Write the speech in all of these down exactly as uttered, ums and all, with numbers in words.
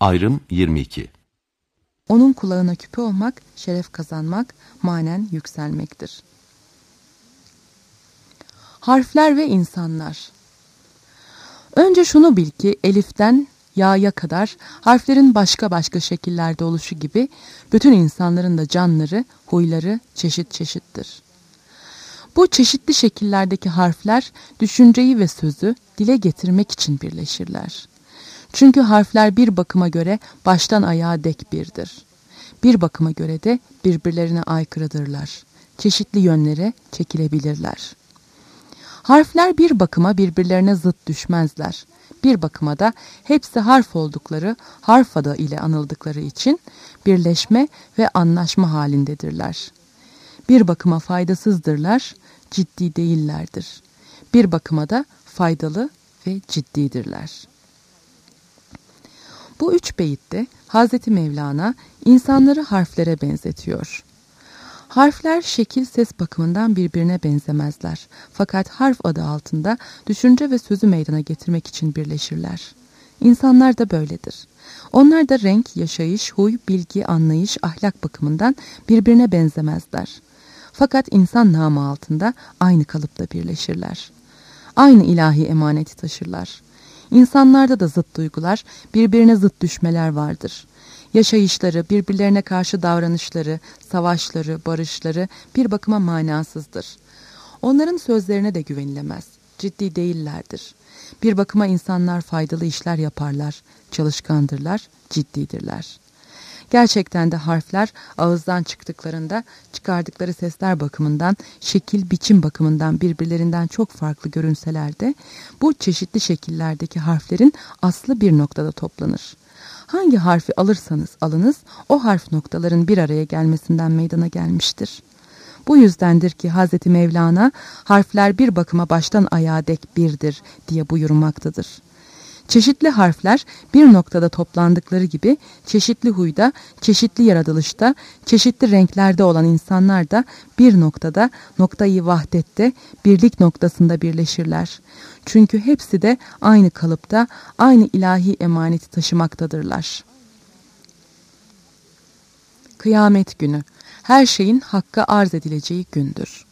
Ayrım yirmi iki. Onun kulağına küpe olmak, şeref kazanmak, manen yükselmektir. Harfler ve insanlar. Önce şunu bil ki eliften ya'ya kadar harflerin başka başka şekillerde oluşu gibi bütün insanların da canları, huyları çeşit çeşittir. Bu çeşitli şekillerdeki harfler düşünceyi ve sözü dile getirmek için birleşirler. Çünkü harfler bir bakıma göre baştan ayağa dek birdir. Bir bakıma göre de birbirlerine aykırıdırlar. Çeşitli yönlere çekilebilirler. Harfler bir bakıma birbirlerine zıt düşmezler. Bir bakıma da hepsi harf oldukları, harf adı ile anıldıkları için birleşme ve anlaşma halindedirler. Bir bakıma faydasızdırlar, ciddi değillerdir. Bir bakıma da faydalı ve ciddidirler. Bu üç beyitte Hazreti Mevlana insanları harflere benzetiyor. Harfler şekil ses bakımından birbirine benzemezler. Fakat harf adı altında düşünce ve sözü meydana getirmek için birleşirler. İnsanlar da böyledir. Onlar da renk, yaşayış, huy, bilgi, anlayış, ahlak bakımından birbirine benzemezler. Fakat insan namı altında aynı kalıpta birleşirler. Aynı ilahi emaneti taşırlar. İnsanlarda da zıt duygular, birbirine zıt düşmeler vardır. Yaşayışları, birbirlerine karşı davranışları, savaşları, barışları bir bakıma manasızdır. Onların sözlerine de güvenilemez, ciddi değillerdir. Bir bakıma insanlar faydalı işler yaparlar, çalışkandırlar, ciddidirler. Gerçekten de harfler ağızdan çıktıklarında çıkardıkları sesler bakımından, şekil, biçim bakımından birbirlerinden çok farklı görünseler de bu çeşitli şekillerdeki harflerin aslı bir noktada toplanır. Hangi harfi alırsanız alınız, o harf noktaların bir araya gelmesinden meydana gelmiştir. Bu yüzdendir ki Hazreti Mevlana harfler bir bakıma baştan ayağa dek birdir diye buyurmaktadır. Çeşitli harfler bir noktada toplandıkları gibi çeşitli huyda, çeşitli yaratılışta, çeşitli renklerde olan insanlar da bir noktada, noktayı vahdette, birlik noktasında birleşirler. Çünkü hepsi de aynı kalıpta, aynı ilahi emaneti taşımaktadırlar. Kıyamet günü, her şeyin hakka arz edileceği gündür.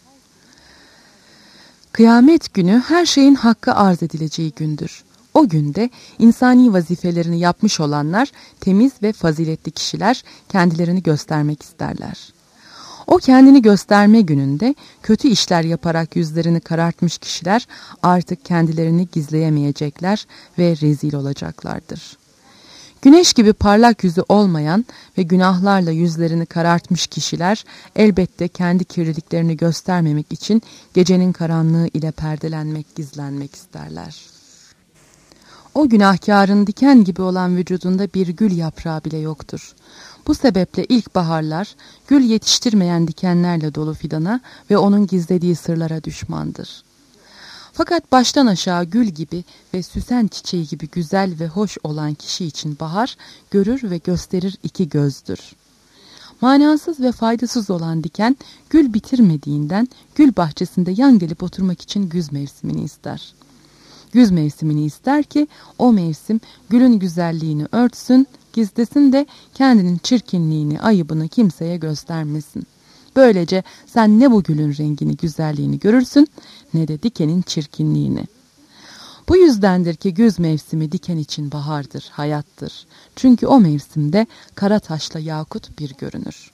Kıyamet günü her şeyin hakka arz edileceği gündür. O günde insani vazifelerini yapmış olanlar, temiz ve faziletli kişiler kendilerini göstermek isterler. O kendini gösterme gününde kötü işler yaparak yüzlerini karartmış kişiler artık kendilerini gizleyemeyecekler ve rezil olacaklardır. Güneş gibi parlak yüzü olmayan ve günahlarla yüzlerini karartmış kişiler elbette kendi kirliliklerini göstermemek için gecenin karanlığı ile perdelenmek, gizlenmek isterler. O günahkarın diken gibi olan vücudunda bir gül yaprağı bile yoktur. Bu sebeple ilkbaharlar gül yetiştirmeyen dikenlerle dolu fidana ve onun gizlediği sırlara düşmandır. Fakat baştan aşağı gül gibi ve süsen çiçeği gibi güzel ve hoş olan kişi için bahar görür ve gösterir iki gözdür. Manasız ve faydasız olan diken gül bitirmediğinden gül bahçesinde yan gelip oturmak için güz mevsimini ister. Güz mevsimini ister ki o mevsim gülün güzelliğini örtsün, gizlesin de kendinin çirkinliğini, ayıbını kimseye göstermesin. Böylece sen ne bu gülün rengini, güzelliğini görürsün ne de dikenin çirkinliğini. Bu yüzdendir ki güz mevsimi diken için bahardır, hayattır. Çünkü o mevsimde kara taşla yakut bir görünür.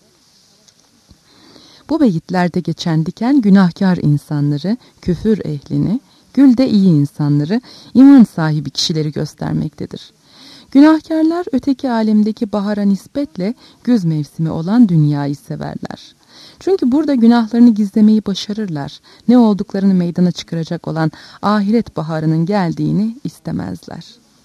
Bu beyitlerde geçen diken günahkar insanları, küfür ehlini, gül de iyi insanları, iman sahibi kişileri göstermektedir. Günahkarlar öteki alemdeki bahara nispetle güz mevsimi olan dünyayı severler. Çünkü burada günahlarını gizlemeyi başarırlar. Ne olduklarını meydana çıkaracak olan ahiret baharının geldiğini istemezler.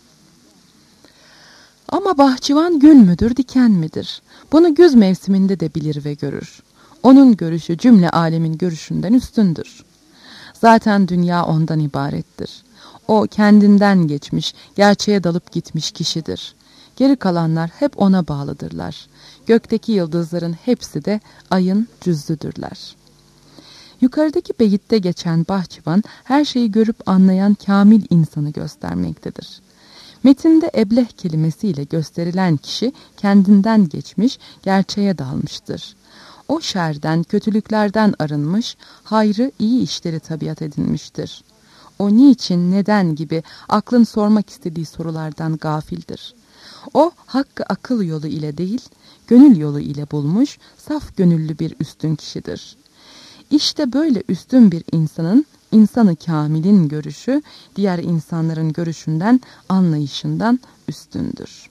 Ama bahçıvan gül müdür, diken midir? Bunu güz mevsiminde de bilir ve görür. Onun görüşü cümle alemin görüşünden üstündür. Zaten dünya ondan ibarettir. O kendinden geçmiş, gerçeğe dalıp gitmiş kişidir. Geri kalanlar hep ona bağlıdırlar. Gökteki yıldızların hepsi de ayın cüzdüdürler. Yukarıdaki beyitte geçen bahçıvan her şeyi görüp anlayan kamil insanı göstermektedir. Metinde ebleh kelimesiyle gösterilen kişi kendinden geçmiş, gerçeğe dalmıştır. O şerden, kötülüklerden arınmış, hayrı, iyi işleri tabiat edinmiştir. O niçin, neden gibi aklın sormak istediği sorulardan gafildir. O hakkı akıl yolu ile değil, gönül yolu ile bulmuş, saf gönüllü bir üstün kişidir. İşte böyle üstün bir insanın, insanı kamilin görüşü, diğer insanların görüşünden, anlayışından üstündür.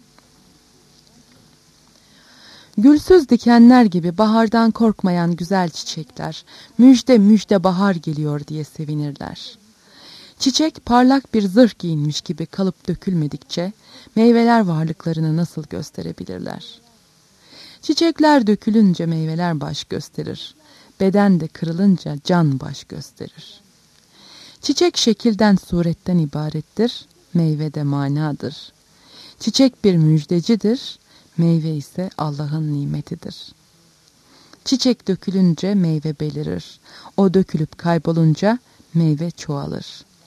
Gülsüz dikenler gibi bahardan korkmayan güzel çiçekler, müjde müjde bahar geliyor diye sevinirler. Çiçek parlak bir zırh giyinmiş gibi kalıp dökülmedikçe, meyveler varlıklarını nasıl gösterebilirler? Çiçekler dökülünce meyveler baş gösterir. Beden de kırılınca can baş gösterir. Çiçek şekilden, suretten ibarettir, meyve de manadır. Çiçek bir müjdecidir, meyve ise Allah'ın nimetidir. Çiçek dökülünce meyve belirir. O dökülüp kaybolunca meyve çoğalır.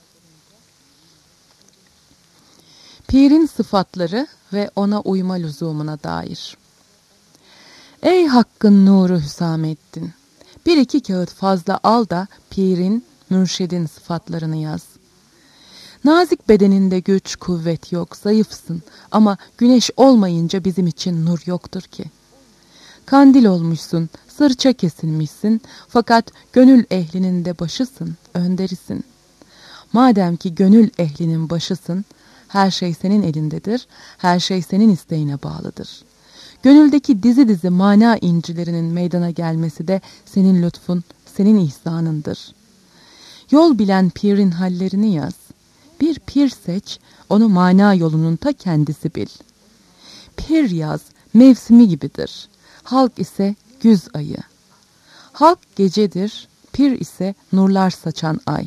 Pirin sıfatları ve ona uyma lüzumuna dair. Ey Hakk'ın nuru Hüsamettin! Bir iki kağıt fazla al da pirin, mürşidin sıfatlarını yaz. Nazik bedeninde güç, kuvvet yok, zayıfsın ama güneş olmayınca bizim için nur yoktur ki. Kandil olmuşsun, sırça kesilmişsin fakat gönül ehlinin de başısın, önderisin. Madem ki gönül ehlinin başısın, her şey senin elindedir, her şey senin isteğine bağlıdır. Gönüldeki dizi dizi mana incilerinin meydana gelmesi de senin lütfun, senin ihsanındır. Yol bilen pirin hallerini yaz. Bir pir seç, onu mana yolunun ta kendisi bil. Pir yaz, mevsimi gibidir. Halk ise güz ayı. Halk gecedir, pir ise nurlar saçan ay.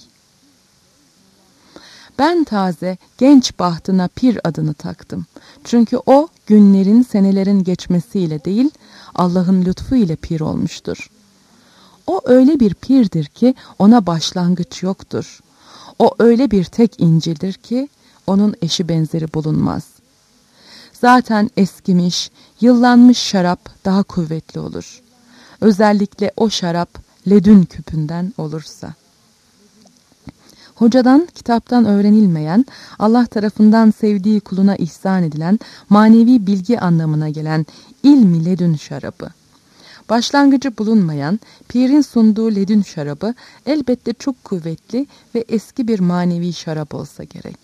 Ben taze, genç bahtına pir adını taktım. Çünkü o günlerin, senelerin geçmesiyle değil, Allah'ın lütfu ile pir olmuştur. O öyle bir pirdir ki ona başlangıç yoktur. O öyle bir tek İncil'dir ki onun eşi benzeri bulunmaz. Zaten eskimiş, yıllanmış şarap daha kuvvetli olur. Özellikle o şarap ledün küpünden olursa. Hocadan, kitaptan öğrenilmeyen, Allah tarafından sevdiği kuluna ihsan edilen, manevi bilgi anlamına gelen ilmi ledün şarabı. Başlangıcı bulunmayan, pirin sunduğu ledün şarabı elbette çok kuvvetli ve eski bir manevi şarap olsa gerek.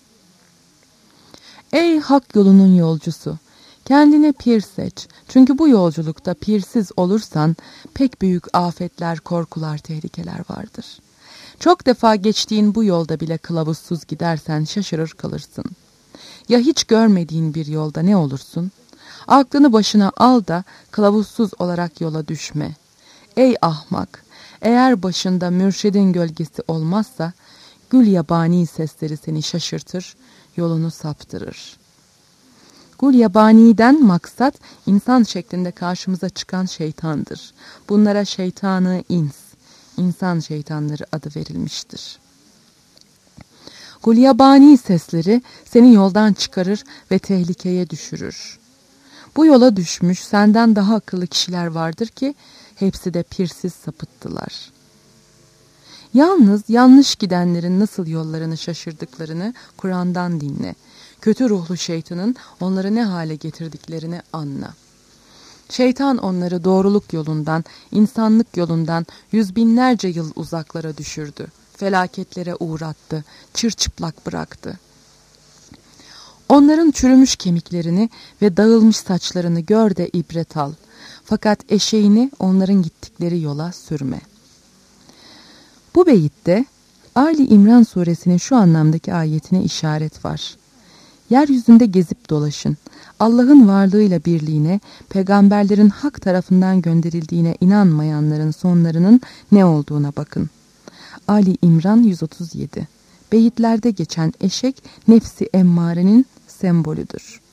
Ey hak yolunun yolcusu! Kendine pir seç. Çünkü bu yolculukta pirsiz olursan pek büyük afetler, korkular, tehlikeler vardır. Çok defa geçtiğin bu yolda bile kılavuzsuz gidersen şaşırır kalırsın. Ya hiç görmediğin bir yolda ne olursun? Aklını başına al da kılavuzsuz olarak yola düşme. Ey ahmak! Eğer başında mürşidin gölgesi olmazsa, gül yabani sesleri seni şaşırtır, yolunu saptırır. Gül yabaniden maksat, insan şeklinde karşımıza çıkan şeytandır. Bunlara şeytanı ins, insan şeytanları adı verilmiştir. Gulyabani sesleri seni yoldan çıkarır ve tehlikeye düşürür. Bu yola düşmüş senden daha akıllı kişiler vardır ki hepsi de pirsiz sapıttılar. Yalnız yanlış gidenlerin nasıl yollarını şaşırdıklarını Kur'an'dan dinle. Kötü ruhlu şeytanın onları ne hale getirdiklerini anla. Şeytan onları doğruluk yolundan, insanlık yolundan yüz binlerce yıl uzaklara düşürdü. Felaketlere uğrattı, çırçıplak bıraktı. Onların çürümüş kemiklerini ve dağılmış saçlarını gör de ibret al. Fakat eşeğini onların gittikleri yola sürme. Bu beyitte Ali İmran suresinin şu anlamdaki ayetine işaret var. Yeryüzünde gezip dolaşın. Allah'ın varlığıyla birliğine, peygamberlerin hak tarafından gönderildiğine inanmayanların sonlarının ne olduğuna bakın. Ali İmran yüz otuz yedi. Beyitlerde geçen eşek nefsi emmarenin sembolüdür.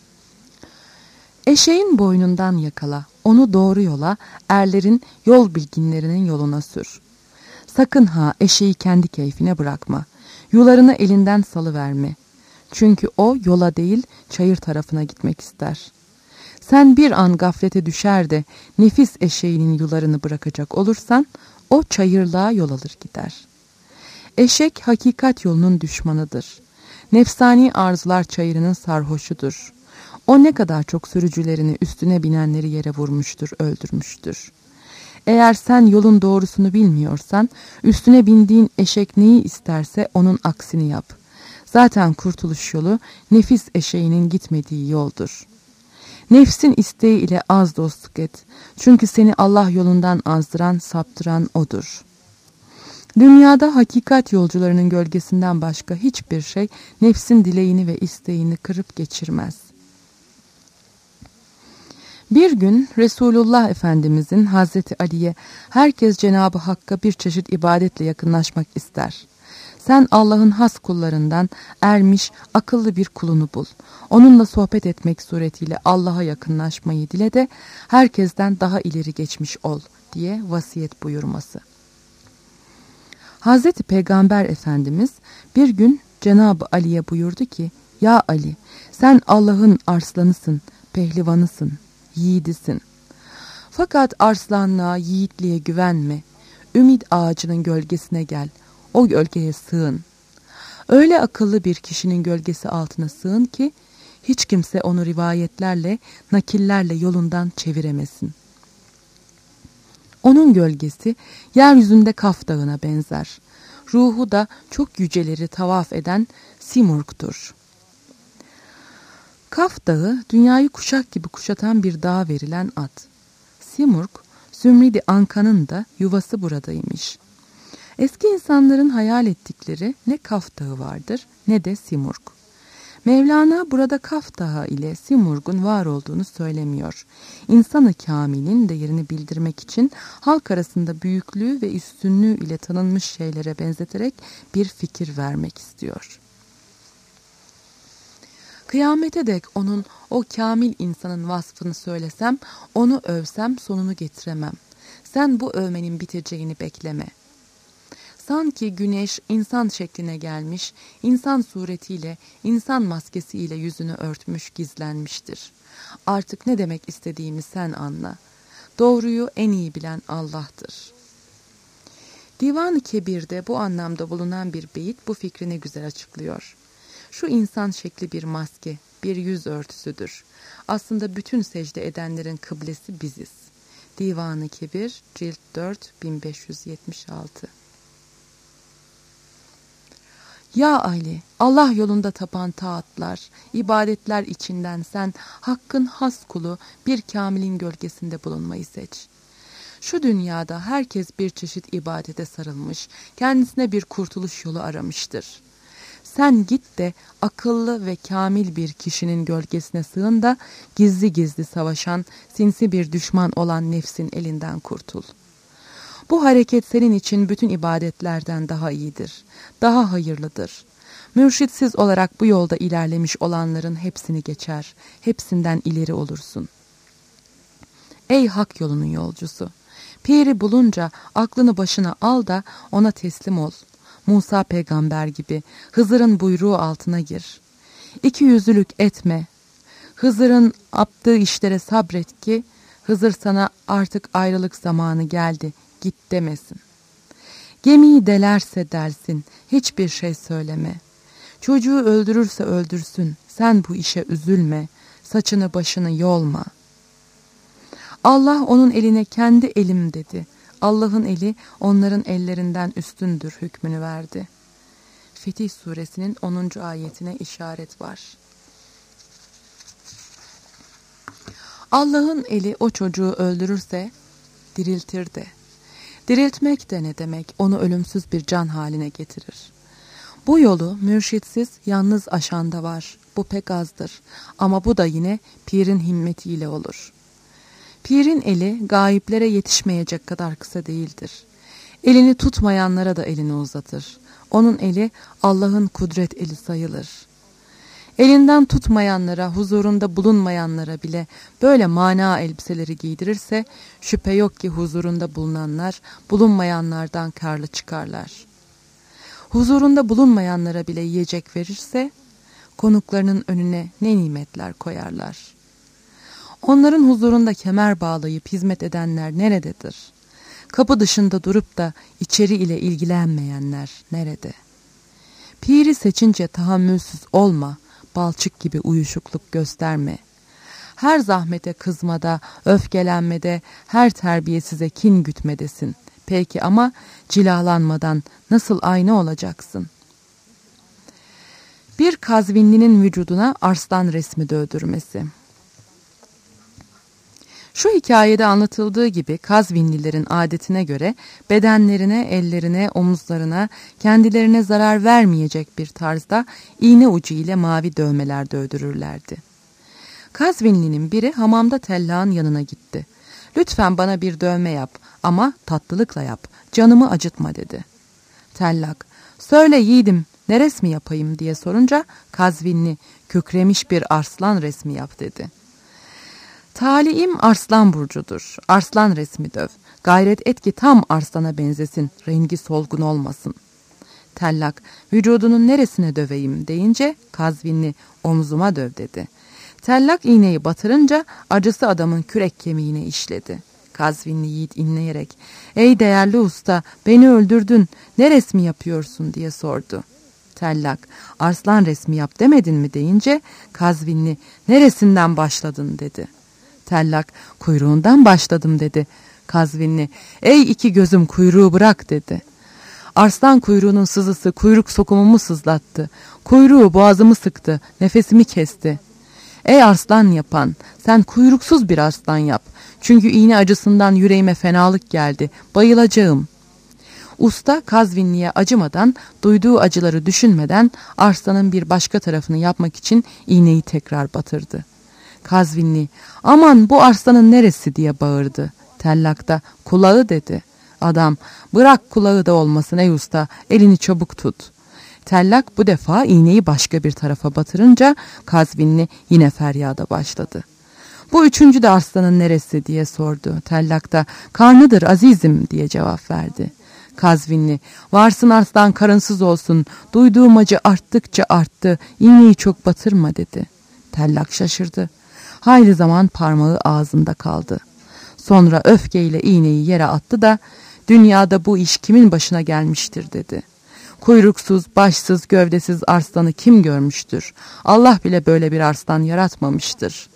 Eşeğin boynundan yakala, onu doğru yola, erlerin, yol bilginlerinin yoluna sür. Sakın ha eşeği kendi keyfine bırakma. Yularını elinden salıverme. Çünkü o yola değil çayır tarafına gitmek ister. Sen bir an gaflete düşer de nefis eşeğinin yularını bırakacak olursan o çayırlığa yol alır gider. Eşek hakikat yolunun düşmanıdır. Nefsani arzular çayırının sarhoşudur. O ne kadar çok sürücülerini üstüne binenleri yere vurmuştur, öldürmüştür. Eğer sen yolun doğrusunu bilmiyorsan üstüne bindiğin eşek neyi isterse onun aksini yap. Zaten kurtuluş yolu nefis eşeğinin gitmediği yoldur. Nefsin isteği ile az dostluk et. Çünkü seni Allah yolundan azdıran, saptıran odur. Dünyada hakikat yolcularının gölgesinden başka hiçbir şey nefsin dileğini ve isteğini kırıp geçirmez. Bir gün Resulullah Efendimizin Hazreti Ali'ye herkes Cenab-ı Hakk'a bir çeşit ibadetle yakınlaşmak ister. Sen Allah'ın has kullarından ermiş, akıllı bir kulunu bul. Onunla sohbet etmek suretiyle Allah'a yakınlaşmayı dile de herkesten daha ileri geçmiş ol diye vasiyet buyurması. Hazreti Peygamber Efendimiz bir gün Cenab-ı Ali'ye buyurdu ki, ya Ali, sen Allah'ın arslanısın, pehlivanısın, yiğidisin. Fakat arslanlığa, yiğitliğe güvenme. Ümit ağacının gölgesine gel, o gölgeye sığın. Öyle akıllı bir kişinin gölgesi altına sığın ki, hiç kimse onu rivayetlerle, nakillerle yolundan çeviremesin. Onun gölgesi yeryüzünde Kaf Dağı'na benzer. Ruhu da çok yüceleri tavaf eden Simurg'dur. Kaf Dağı, dünyayı kuşak gibi kuşatan bir dağa verilen ad. Simurg, Zümridi Anka'nın da yuvası buradaymış. Eski insanların hayal ettikleri ne Kaf Dağı vardır ne de Simurg. Mevlana burada Kaf Dağı ile Simurg'un var olduğunu söylemiyor. İnsan-ı kamilin değerini bildirmek için halk arasında büyüklüğü ve üstünlüğü ile tanınmış şeylere benzeterek bir fikir vermek istiyor. Kıyamete dek onun o kamil insanın vasfını söylesem, onu övsem sonunu getiremem. Sen bu övmenin biteceğini bekleme. Sanki güneş insan şekline gelmiş, insan suretiyle, insan maskesiyle yüzünü örtmüş, gizlenmiştir. Artık ne demek istediğimi sen anla. Doğruyu en iyi bilen Allah'tır. Divan-ı Kebir'de bu anlamda bulunan bir beyit bu fikri ne güzel açıklıyor. Şu insan şekli bir maske, bir yüz örtüsüdür. Aslında bütün secde edenlerin kıblesi biziz. Divan-ı Kebir, cilt dört, bin beş yüz yetmiş altı. Ya Ali, Allah yolunda tapan taatlar, ibadetler içinden sen Hakk'ın has kulu bir kamilin gölgesinde bulunmayı seç. Şu dünyada herkes bir çeşit ibadete sarılmış, kendisine bir kurtuluş yolu aramıştır. Sen git de akıllı ve kamil bir kişinin gölgesine sığın da gizli gizli savaşan, sinsi bir düşman olan nefsin elinden kurtul. Bu hareket senin için bütün ibadetlerden daha iyidir, daha hayırlıdır. Mürşitsiz olarak bu yolda ilerlemiş olanların hepsini geçer, hepsinden ileri olursun. Ey hak yolunun yolcusu! Piri bulunca aklını başına al da ona teslim ol. Musa peygamber gibi Hızır'ın buyruğu altına gir. İki yüzlülük etme. Hızır'ın yaptığı işlere sabret ki Hızır sana artık ayrılık zamanı geldi, git demesin. Gemiyi delerse dersin, hiçbir şey söyleme. Çocuğu öldürürse öldürsün, sen bu işe üzülme, saçını başını yolma. Allah onun eline kendi elim dedi. Allah'ın eli onların ellerinden üstündür hükmünü verdi. Fetih Suresinin onuncu ayetine işaret var. Allah'ın eli o çocuğu öldürürse diriltir de. Diriltmek de ne demek? Onu ölümsüz bir can haline getirir. Bu yolu mürşitsiz yalnız aşan da var. Bu pek azdır. Ama bu da yine pirin himmetiyle olur. Pirin eli gayıplere yetişmeyecek kadar kısa değildir. Elini tutmayanlara da elini uzatır. Onun eli Allah'ın kudret eli sayılır. Elinden tutmayanlara, huzurunda bulunmayanlara bile böyle mana elbiseleri giydirirse şüphe yok ki huzurunda bulunanlar bulunmayanlardan karlı çıkarlar. Huzurunda bulunmayanlara bile yiyecek verirse konuklarının önüne ne nimetler koyarlar. Onların huzurunda kemer bağlayıp hizmet edenler nerededir? Kapı dışında durup da içeri ile ilgilenmeyenler nerede? Piri seçince tahammülsüz olma, balçık gibi uyuşukluk gösterme. Her zahmete kızmada, öfkelenmede, her terbiyesize kin gütmedesin. Peki ama cilalanmadan nasıl ayna olacaksın? Bir Kazvinlinin vücuduna arslan resmi dövdürmesi. Şu hikayede anlatıldığı gibi Kazvinlilerin adetine göre bedenlerine, ellerine, omuzlarına kendilerine zarar vermeyecek bir tarzda iğne ucu ile mavi dövmeler dövdürürlerdi. Kazvinlinin biri hamamda tellağın yanına gitti. "Lütfen bana bir dövme yap ama tatlılıkla yap, canımı acıtma" dedi. Tellak, "Söyle yiğidim, ne resmi yapayım?" diye sorunca Kazvinli, "Kükremiş bir arslan resmi yap" dedi. "Taliim arslan burcudur. Arslan resmi döv. Gayret et ki tam arslana benzesin. Rengi solgun olmasın." Tellak, "Vücudunun neresine döveyim?" deyince Kazvinli, "Omzuma döv" dedi. Tellak iğneyi batırınca acısı adamın kürek kemiğine işledi. Kazvinli yiğit inleyerek, "Ey değerli usta, beni öldürdün. Ne resmi yapıyorsun?" diye sordu. Tellak, "Arslan resmi yap demedin mi?" deyince Kazvinli, "Neresinden başladın?" dedi. Tellak, "Kuyruğundan başladım" dedi. Kazvinli, "Ey iki gözüm, kuyruğu bırak" dedi. Arslan kuyruğunun sızısı kuyruk sokumumu sızlattı. Kuyruğu boğazımı sıktı, nefesimi kesti. Ey arslan yapan, sen kuyruksuz bir arslan yap. Çünkü iğne acısından yüreğime fenalık geldi, bayılacağım. Usta Kazvinli'ye acımadan, duyduğu acıları düşünmeden arslanın bir başka tarafını yapmak için iğneyi tekrar batırdı. Kazvinli, "Aman bu arslanın neresi?" diye bağırdı. Tellak da, "Kulağı" dedi. Adam, "Bırak kulağı da olmasın ey usta, elini çabuk tut." Tellak bu defa iğneyi başka bir tarafa batırınca Kazvinli yine feryada başladı. "Bu üçüncü de arslanın neresi?" diye sordu. Tellak da, "Karnıdır azizim" diye cevap verdi. Kazvinli, "Varsın arslan karınsız olsun, duyduğum acı arttıkça arttı, iğneyi çok batırma" dedi. Tellak şaşırdı. Hayli zaman parmağı ağzında kaldı. Sonra öfkeyle iğneyi yere attı da, "Dünyada bu iş kimin başına gelmiştir?" dedi. "Kuyruksuz, başsız, gövdesiz arslanı kim görmüştür? Allah bile böyle bir arslan yaratmamıştır."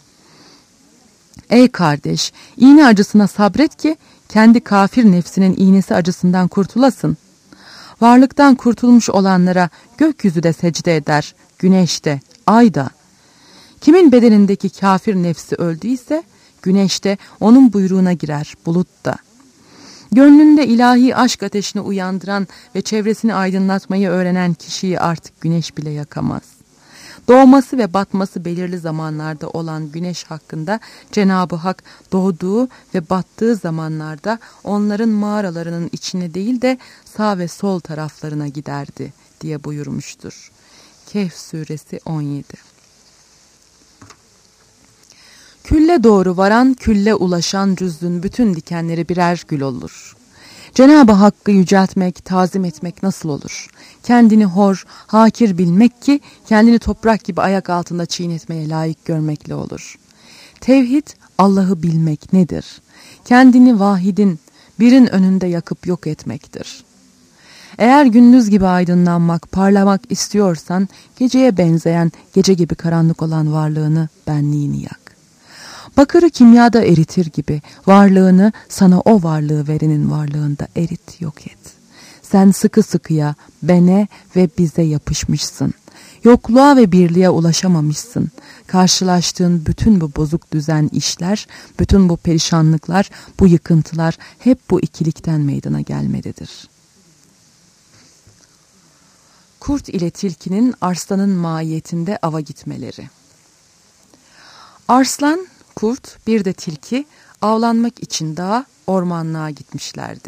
Ey kardeş, iğne acısına sabret ki kendi kafir nefsinin iğnesi acısından kurtulasın. Varlıktan kurtulmuş olanlara gökyüzü de secde eder, güneş de, ay da. Kimin bedenindeki kafir nefsi öldüyse güneş de onun buyruğuna girer, bulut da. Gönlünde ilahi aşk ateşini uyandıran ve çevresini aydınlatmayı öğrenen kişiyi artık güneş bile yakamaz. Doğması ve batması belirli zamanlarda olan güneş hakkında Cenab-ı Hak doğduğu ve battığı zamanlarda onların mağaralarının içine değil de sağ ve sol taraflarına giderdi diye buyurmuştur. Kehf suresi on yedi. Külle doğru varan, külle ulaşan cüzdün bütün dikenleri birer gül olur. Cenab-ı Hakk'ı yüceltmek, tazim etmek nasıl olur? Kendini hor, hakir bilmek ki kendini toprak gibi ayak altında çiğnetmeye layık görmekle olur. Tevhid, Allah'ı bilmek nedir? Kendini vahidin, birin önünde yakıp yok etmektir. Eğer gündüz gibi aydınlanmak, parlamak istiyorsan geceye benzeyen, gece gibi karanlık olan varlığını, benliğini yak. Bakırı kimyada eritir gibi varlığını sana o varlığı verenin varlığında erit, yok et. Sen sıkı sıkıya bene ve bize yapışmışsın. Yokluğa ve birliğe ulaşamamışsın. Karşılaştığın bütün bu bozuk düzen işler, bütün bu perişanlıklar, bu yıkıntılar hep bu ikilikten meydana gelmelidir. Kurt ile tilkinin arslanın mahiyetinde ava gitmeleri. Arslan, kurt, bir de tilki avlanmak için dağa, ormanlığa gitmişlerdi.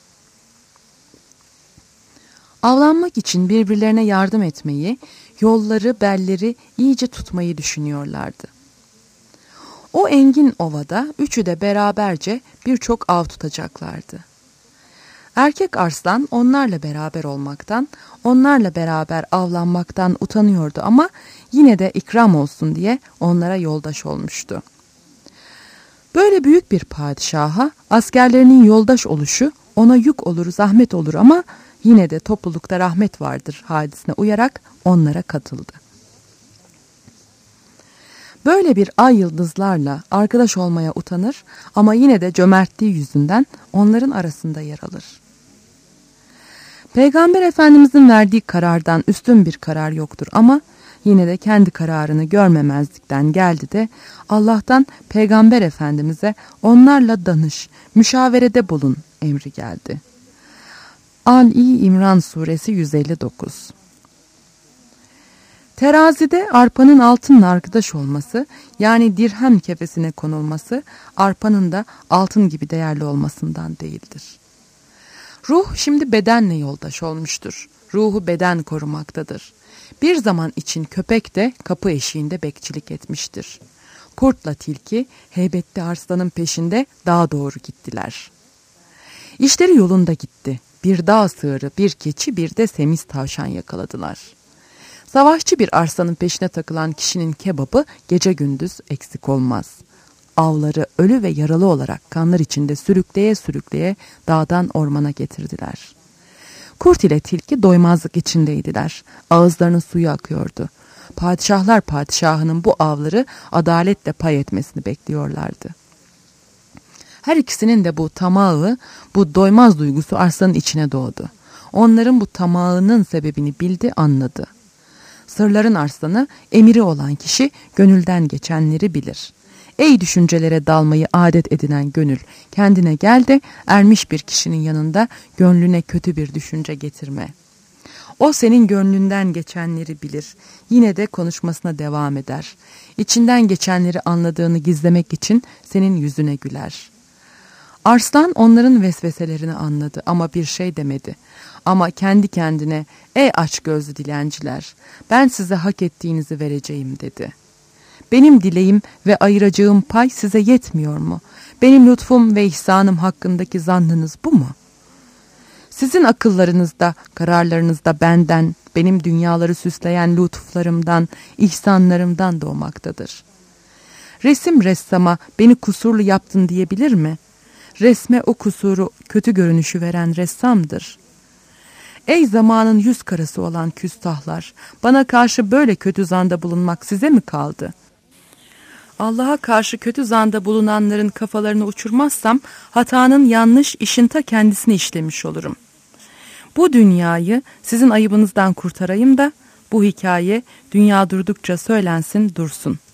Avlanmak için birbirlerine yardım etmeyi, yolları, belleri iyice tutmayı düşünüyorlardı. O engin ovada üçü de beraberce birçok av tutacaklardı. Erkek arslan onlarla beraber olmaktan, onlarla beraber avlanmaktan utanıyordu ama yine de ikram olsun diye onlara yoldaş olmuştu. Böyle büyük bir padişaha askerlerinin yoldaş oluşu ona yük olur, zahmet olur ama yine de toplulukta rahmet vardır hadisine uyarak onlara katıldı. Böyle bir ay yıldızlarla arkadaş olmaya utanır ama yine de cömertliği yüzünden onların arasında yer alır. Peygamber Efendimizin verdiği karardan üstün bir karar yoktur ama yine de kendi kararını görmemezlikten geldi de Allah'tan Peygamber Efendimiz'e onlarla danış, müşaverede bulun emri geldi. Ali İmran Suresi yüz elli dokuz. Terazide arpanın altınla arkadaş olması, yani dirhem kefesine konulması, arpanın da altın gibi değerli olmasından değildir. Ruh şimdi bedenle yoldaş olmuştur. Ruhu beden korumaktadır. Bir zaman için köpek de kapı eşiğinde bekçilik etmiştir. Kurtla tilki heybetli arslanın peşinde dağa doğru gittiler. İşleri yolunda gitti. Bir dağ sığırı, bir keçi, bir de semiz tavşan yakaladılar. Savaşçı bir arslanın peşine takılan kişinin kebabı gece gündüz eksik olmaz. Avları ölü ve yaralı olarak kanlar içinde sürükleye sürükleye dağdan ormana getirdiler. Kurt ile tilki doymazlık içindeydiler. Ağızlarının suyu akıyordu. Padişahlar padişahının bu avları adaletle pay etmesini bekliyorlardı. Her ikisinin de bu tamağı, bu doymaz duygusu arslanın içine doğdu. Onların bu tamağının sebebini bildi, anladı. Sırların arslanı, emiri olan kişi gönülden geçenleri bilir. Ey düşüncelere dalmayı adet edinen gönül, kendine gel de ermiş bir kişinin yanında gönlüne kötü bir düşünce getirme. O senin gönlünden geçenleri bilir, yine de konuşmasına devam eder. İçinden geçenleri anladığını gizlemek için senin yüzüne güler. Arslan onların vesveselerini anladı ama bir şey demedi. Ama kendi kendine, ey açgözlü dilenciler, ben size hak ettiğinizi vereceğim dedi. Benim dileğim ve ayıracağım pay size yetmiyor mu? Benim lütfum ve ihsanım hakkındaki zannınız bu mu? Sizin akıllarınızda, kararlarınızda benden, benim dünyaları süsleyen lütuflarımdan, ihsanlarımdan doğmaktadır. Resim ressama beni kusurlu yaptın diyebilir mi? Resme o kusuru, kötü görünüşü veren ressamdır. Ey zamanın yüz karası olan küstahlar, bana karşı böyle kötü zanda bulunmak size mi kaldı? Allah'a karşı kötü zanda bulunanların kafalarını uçurmazsam, hatanın yanlış işin ta kendisini işlemiş olurum. Bu dünyayı sizin ayıbınızdan kurtarayım da, bu hikaye dünya durdukça söylensin dursun.